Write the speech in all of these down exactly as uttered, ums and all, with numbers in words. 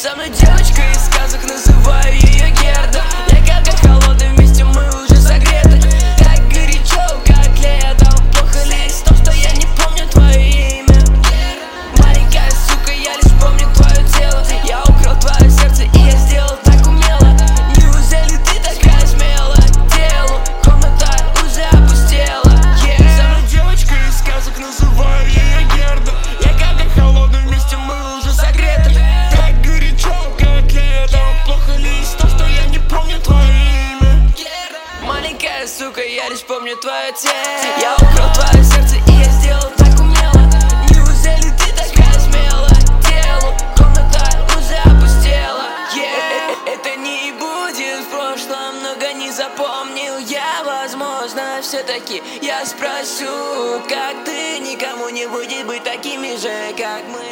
Со мной девочка из сказок, называю ее Герда. Я как холодный, вместе мы уже согреты. Так горячо, как летом. Плохо ли с том, что я не помню твое имя? Маленькая сука, я лишь помню твое тело. Я украл твое сердце, и я сделал так умело. Неужели ты такая смелая? Телу комната уже опустела. yeah. Со мной девочка из сказок, называю ее Герда. Я как холодный, вместе мы уже согреты. Так горячо, как летом. Плохо ли с том, что я не помню твое имя? Маленькая сука, я лишь помню твое тело. Я украл твое сердце, и я сделал так умело. Неужели ты такая смелая? Телу комната уже опустела. yeah. Это не будет в прошлом, много не запомнил я. Возможно, все-таки я спрошу, как ты, никому не будет быть такими же, как мы.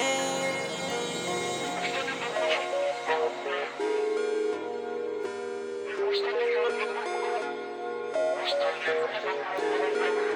Что